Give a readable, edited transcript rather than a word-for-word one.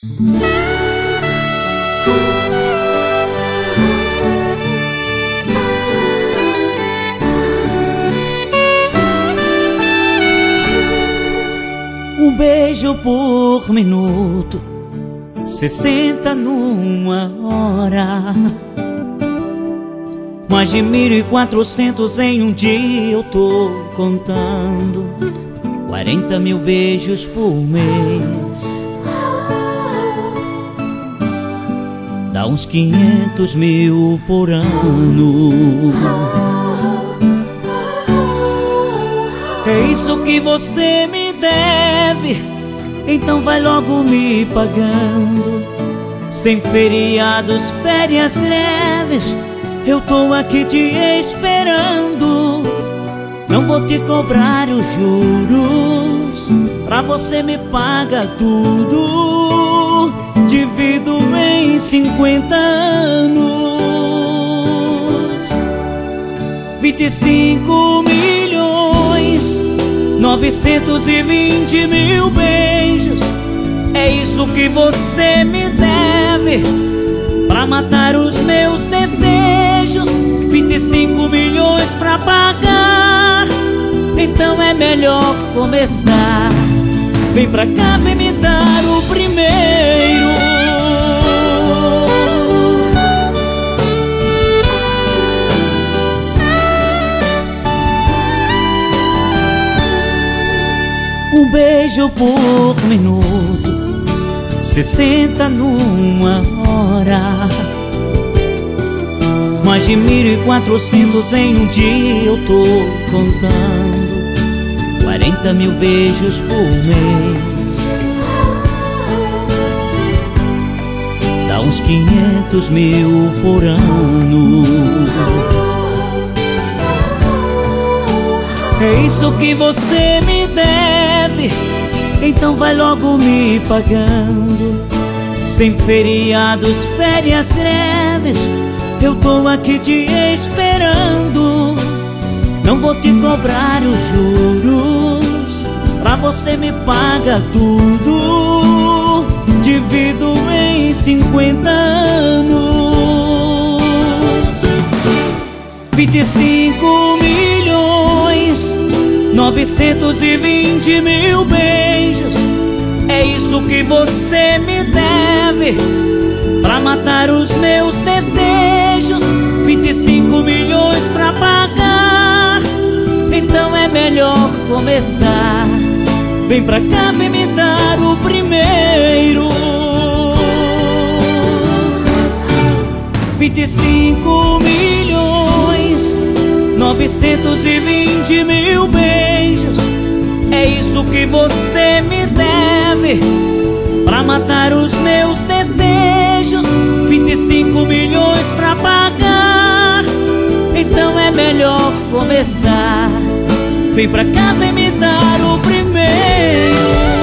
Um beijo por minuto, 60 numa hora. Mais de 1.400 em um dia eu tô contando. 40 mil beijos por mês, dá uns 500 mil por ano. É isso que você me deve, então vai logo me pagando. Sem feriados, férias, greves, eu tô aqui te esperando. Não vou te cobrar os juros, pra você me paga tudo. Divido em 50 anos. 25.920.000 beijos, é isso que você me deve, pra matar os meus desejos. 25 milhões pra pagar, então é melhor começar. Vem pra cá, vem me dar o primeiro. Um beijo por minuto, 60 numa hora. Mais de 1.400 em um dia eu tô contando. 40 mil beijos por mês, dá uns 500 mil por ano. É isso que você me deve, então vai logo me pagando. Sem feriados, férias, greves, eu tô aqui te esperando. Não vou te cobrar os juros, pra você me paga tudo. Divido em 50 anos. 25.920.000 beijos, é isso que você me deve, pra matar os meus desejos. 25 milhões pra pagar, então é melhor começar. Vem pra cá, vem me dar o primeiro. 25.920.000 beijos, é isso que você me deve, pra matar os meus desejos. 25 milhões pra pagar, então é melhor começar. Vem pra cá, vem me dar o primeiro.